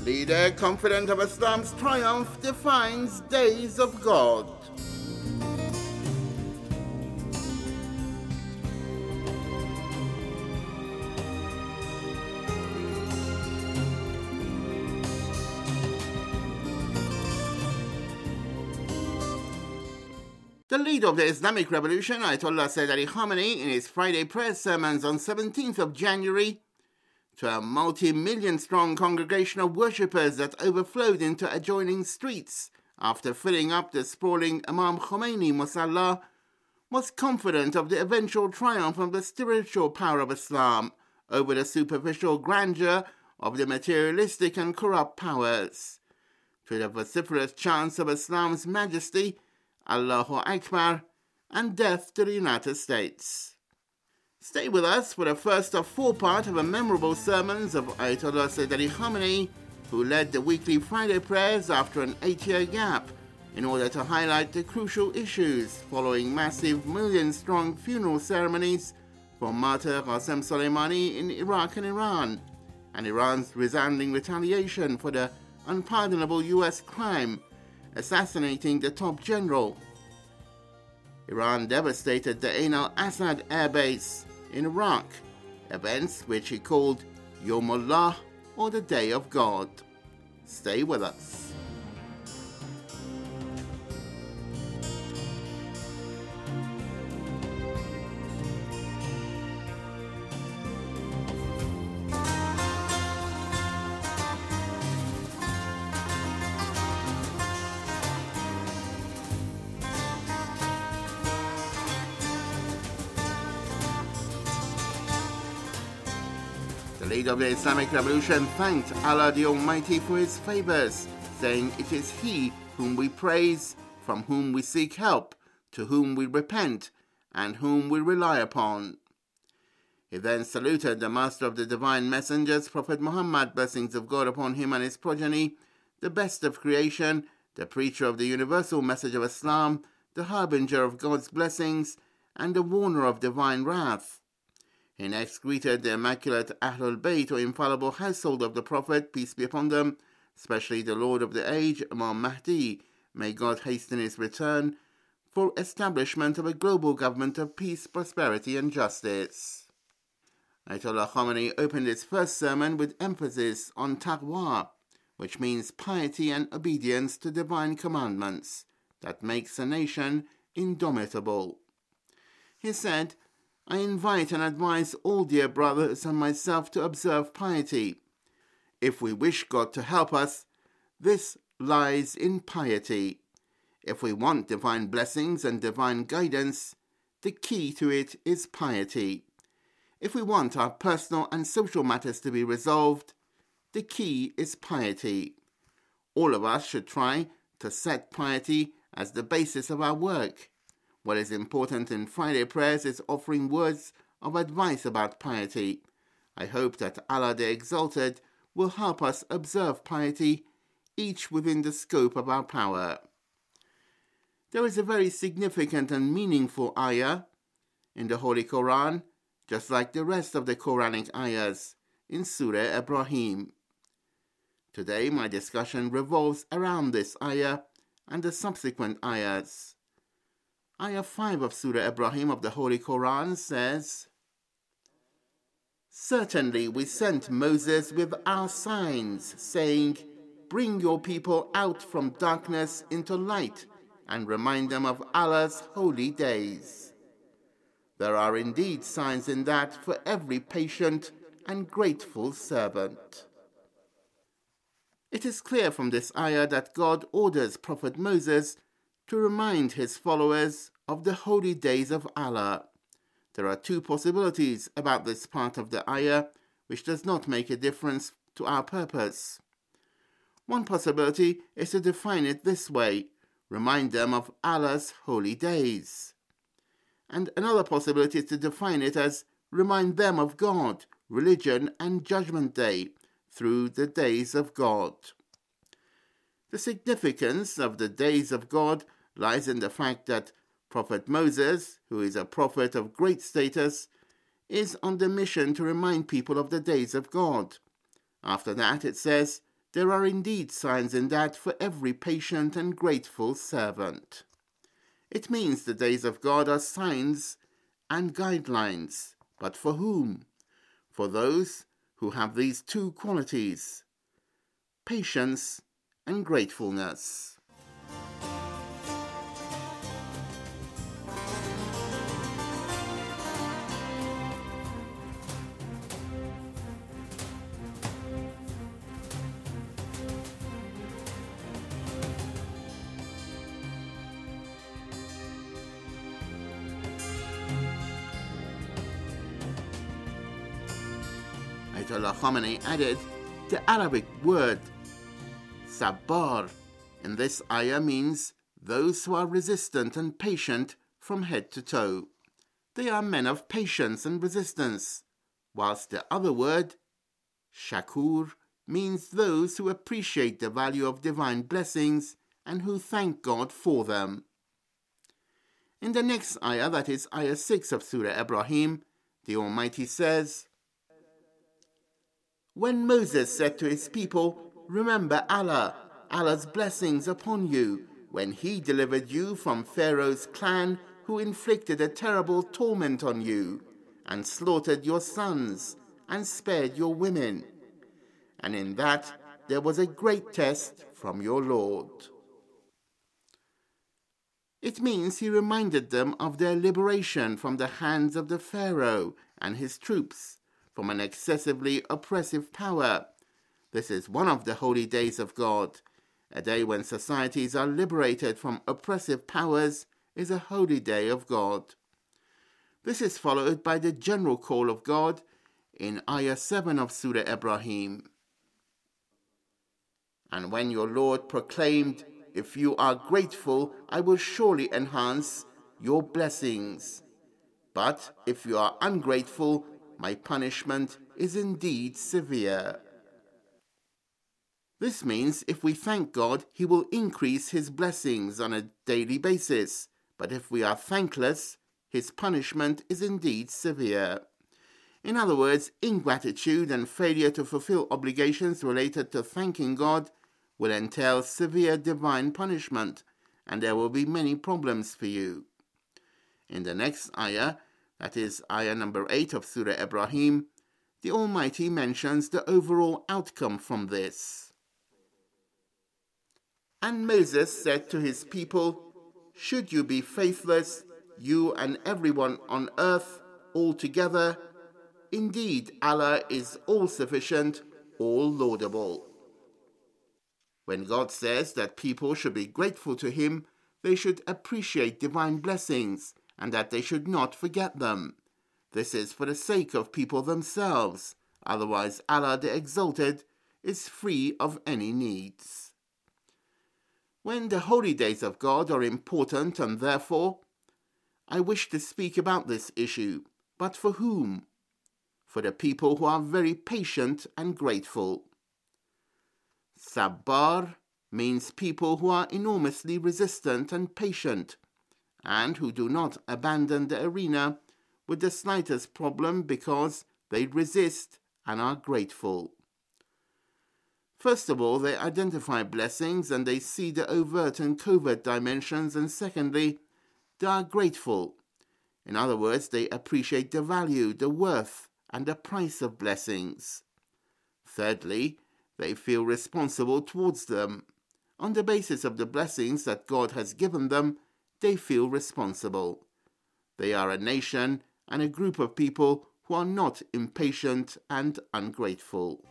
Leader confident of Islam's triumph defines days of God. The leader of the Islamic Revolution, Ayatollah Sayyid Ali Khamenei, in his Friday prayer sermons on 17th of January, to a multi-million-strong congregation of worshippers that overflowed into adjoining streets after filling up the sprawling Imam Khomeini Musalla, was confident of the eventual triumph of the spiritual power of Islam over the superficial grandeur of the materialistic and corrupt powers. To the vociferous chants of Islam's majesty, Allahu Akbar, and death to the United States. Stay with us for the first of four parts of a memorable sermons of Ayatollah Sayyid Ali Khamenei, who led the weekly Friday prayers after an 8-year gap in order to highlight the crucial issues following massive million-strong funeral ceremonies for martyr Qasem Soleimani in Iraq and Iran, and Iran's resounding retaliation for the unpardonable US crime assassinating the top general. Iran devastated the Ain al-Assad airbase in Iraq, events which he called Yawmullah, or the Day of God. Stay with us. The leader of the Islamic Revolution thanked Allah the Almighty for his favors, saying, "It is He whom we praise, from whom we seek help, to whom we repent, and whom we rely upon." He then saluted the master of the divine messengers, Prophet Muhammad, blessings of God upon him and his progeny, the best of creation, the preacher of the universal message of Islam, the harbinger of God's blessings, and the warner of divine wrath. He next greeted the immaculate Ahlul Bayt, or infallible household of the Prophet, peace be upon them, especially the Lord of the Age, Imam Mahdi, may God hasten his return, for establishment of a global government of peace, prosperity, and justice. Ayatollah Khamenei opened his first sermon with emphasis on taqwa, which means piety and obedience to divine commandments, that makes a nation indomitable. He said, "I invite and advise all dear brothers and myself to observe piety. If we wish God to help us, this lies in piety. If we want divine blessings and divine guidance, the key to it is piety. If we want our personal and social matters to be resolved, the key is piety. All of us should try to set piety as the basis of our work. What is important in Friday prayers is offering words of advice about piety. I hope that Allah the Exalted will help us observe piety, each within the scope of our power." There is a very significant and meaningful ayah in the Holy Quran, just like the rest of the Quranic ayahs, in Surah Ibrahim. Today my discussion revolves around this ayah and the subsequent ayahs. Ayah 5 of Surah Ibrahim of the Holy Quran says, "Certainly we sent Moses with our signs, saying, 'Bring your people out from darkness into light and remind them of Allah's holy days.' There are indeed signs in that for every patient and grateful servant." It is clear from this ayah that God orders Prophet Moses to remind his followers of the holy days of Allah. There are two possibilities about this part of the ayah, which does not make a difference to our purpose. One possibility is to define it this way: remind them of Allah's holy days. And another possibility is to define it as remind them of God, religion, and Judgment Day through the days of God. The significance of the days of God lies in the fact that Prophet Moses, who is a prophet of great status, is on the mission to remind people of the days of God. After that, it says, There are indeed signs in that for every patient and grateful servant. It means the days of God are signs and guidelines. But for whom? For those who have these two qualities, patience and gratefulness. Ayatollah Khamenei added the Arabic word sabar in this ayah means those who are resistant and patient from head to toe. They are men of patience and resistance, whilst the other word, shakur, means those who appreciate the value of divine blessings and who thank God for them. In the next ayah, that is ayah 6 of Surah Ibrahim, the Almighty says, when Moses said to his people, remember Allah's blessings upon you, when he delivered you from Pharaoh's clan, who inflicted a terrible torment on you, and slaughtered your sons, and spared your women. And in that there was a great test from your Lord. It means he reminded them of their liberation from the hands of the Pharaoh and his troops, from an excessively oppressive power. This is one of the holy days of God. A day when societies are liberated from oppressive powers is a holy day of God. This is followed by the general call of God in ayah 7 of Surah Ibrahim. And when your Lord proclaimed, if you are grateful, I will surely enhance your blessings. But if you are ungrateful, my punishment is indeed severe. This means if we thank God, he will increase his blessings on a daily basis. But if we are thankless, his punishment is indeed severe. In other words, ingratitude and failure to fulfill obligations related to thanking God will entail severe divine punishment, and there will be many problems for you. In the next ayah, that is ayah number 8 of Surah Ibrahim, the Almighty mentions the overall outcome from this. And Moses said to his people, should you be faithless, you and everyone on earth altogether, indeed Allah is all-sufficient, all-laudable. When God says that people should be grateful to him, they should appreciate divine blessings, and that they should not forget them. This is for the sake of people themselves, otherwise Allah the Exalted is free of any needs. When the holy days of God are important and therefore, I wish to speak about this issue, but for whom? For the people who are very patient and grateful. Sabbar means people who are enormously resistant and patient, and who do not abandon the arena with the slightest problem because they resist and are grateful. First of all, they identify blessings and they see the overt and covert dimensions, and secondly, they are grateful. In other words, they appreciate the value, the worth, and the price of blessings. Thirdly, they feel responsible towards them. On the basis of the blessings that God has given them, they feel responsible. They are a nation and a group of people who are not impatient and ungrateful.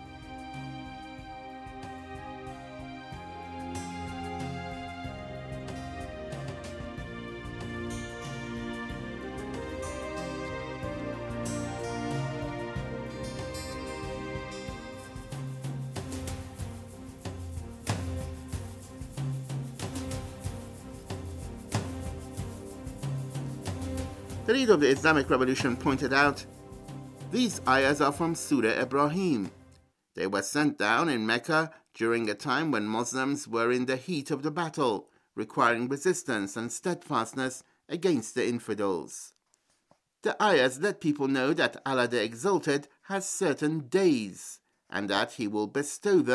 The leader of the Islamic Revolution pointed out, these ayahs are from Surah Ibrahim. They were sent down in Mecca during a time when Muslims were in the heat of the battle, requiring resistance and steadfastness against the infidels. The ayahs let people know that Allah the Exalted has certain days, and that he will bestow them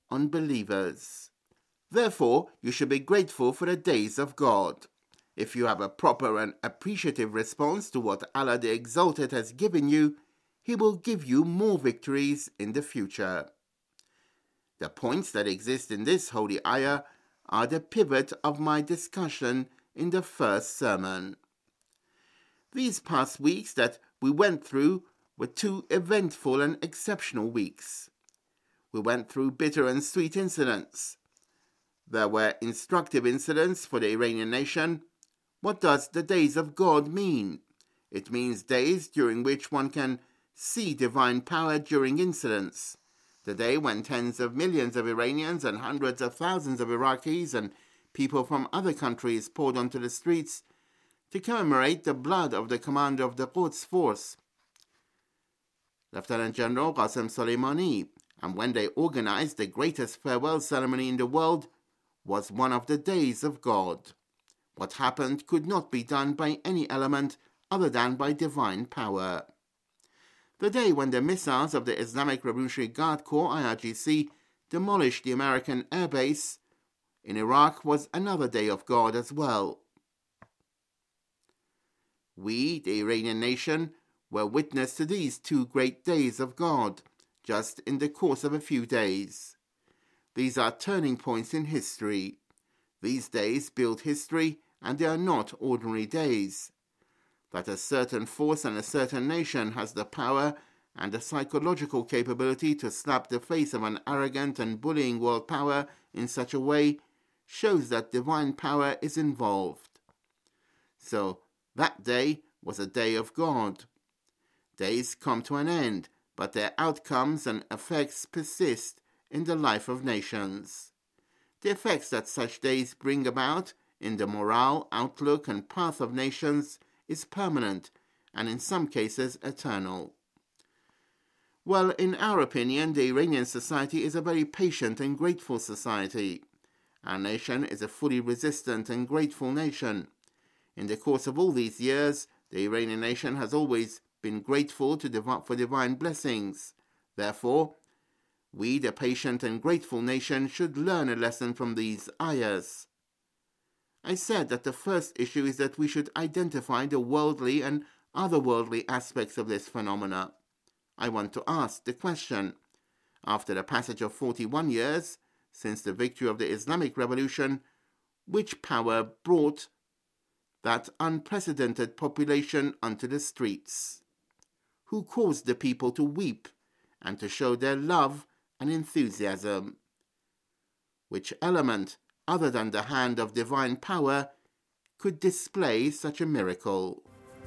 unbelievers. Therefore, you should be grateful for the days of God. If you have a proper and appreciative response to what Allah the Exalted has given you, He will give you more victories in the future. The points that exist in this holy ayah are the pivot of my discussion in the first sermon. These past weeks that we went through were two eventful and exceptional weeks. We went through bitter and sweet incidents. There were instructive incidents for the Iranian nation. What does the days of God mean? It means days during which one can see divine power during incidents. The day when tens of millions of Iranians and hundreds of thousands of Iraqis and people from other countries poured onto the streets to commemorate the blood of the commander of the Quds force, Lieutenant General Qasem Soleimani, and when they organized the greatest farewell ceremony in the world, was one of the days of God. What happened could not be done by any element other than by divine power. The day when the missiles of the Islamic Revolutionary Guard Corps, IRGC, demolished the American air base in Iraq was another day of God as well. We, the Iranian nation, were witness to these two great days of God, just in the course of a few days. These are turning points in history. These days build history, and they are not ordinary days. That a certain force and a certain nation has the power and the psychological capability to slap the face of an arrogant and bullying world power in such a way shows that divine power is involved. So, that day was a day of God. Days come to an end, but their outcomes and effects persist in the life of nations. The effects that such days bring about in the morale, outlook, and path of nations is permanent and in some cases eternal. Well, in our opinion, the Iranian society is a very patient and grateful society. Our nation is a fully resistant and grateful nation. In the course of all these years, the Iranian nation has always been grateful for divine blessings. Therefore, we, the patient and grateful nation, should learn a lesson from these ayahs. I said that the first issue is that we should identify the worldly and otherworldly aspects of this phenomena. I want to ask the question, after the passage of 41 years since the victory of the Islamic Revolution, which power brought that unprecedented population onto the streets? Who caused the people to weep and to show their love and enthusiasm? Which element, other than the hand of divine power, could display such a miracle?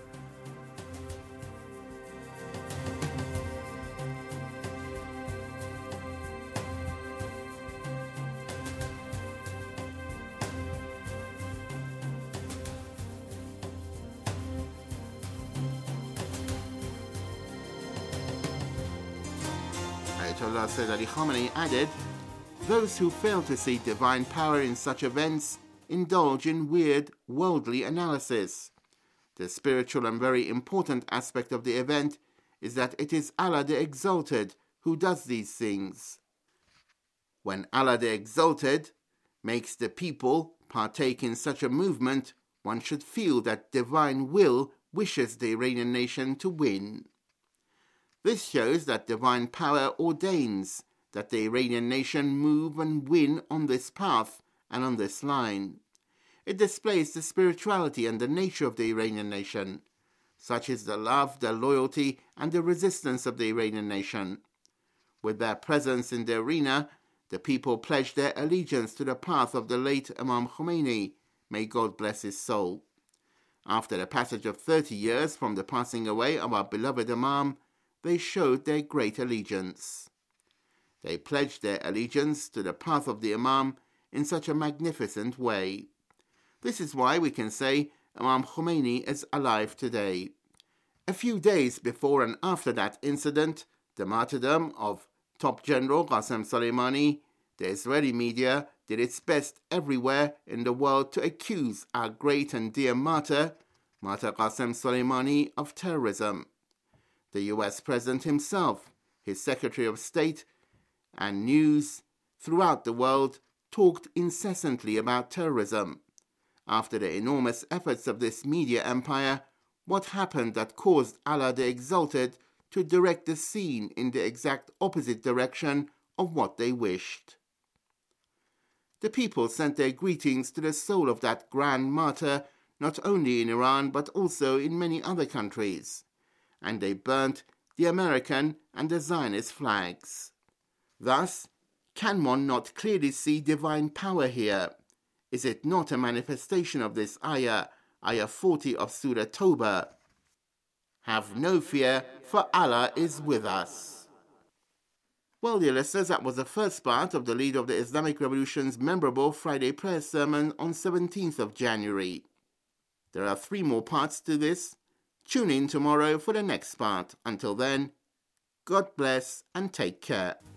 Ayatollah Sayyid Ali Khamenei added, "Those who fail to see divine power in such events indulge in weird, worldly analysis. The spiritual and very important aspect of the event is that it is Allah the Exalted who does these things. When Allah the Exalted makes the people partake in such a movement, one should feel that divine will wishes the Iranian nation to win. This shows that divine power ordains that the Iranian nation move and win on this path and on this line. It displays the spirituality and the nature of the Iranian nation. Such is the love, the loyalty, and the resistance of the Iranian nation. With their presence in the arena, the people pledge their allegiance to the path of the late Imam Khomeini, may God bless his soul. After the passage of 30 years from the passing away of our beloved Imam, they showed their great allegiance. They pledged their allegiance to the path of the Imam in such a magnificent way. This is why we can say Imam Khomeini is alive today. A few days before and after that incident, the martyrdom of top general Qasem Soleimani, the Israeli media did its best everywhere in the world to accuse our great and dear martyr Qasem Soleimani, of terrorism. The US President himself, his Secretary of State, and news throughout the world talked incessantly about terrorism. After the enormous efforts of this media empire, what happened that caused Allah the Exalted to direct the scene in the exact opposite direction of what they wished? The people sent their greetings to the soul of that grand martyr not only in Iran but also in many other countries, and they burnt the American and the Zionist flags. Thus, can one not clearly see divine power here? Is it not a manifestation of this ayah 40 of Surah Tawbah? Have no fear, for Allah is with us. Well, dear listeners, that was the first part of the leader of the Islamic Revolution's memorable Friday prayer sermon on 17th of January. There are 3 more parts to this. Tune in tomorrow for the next part. Until then, God bless and take care.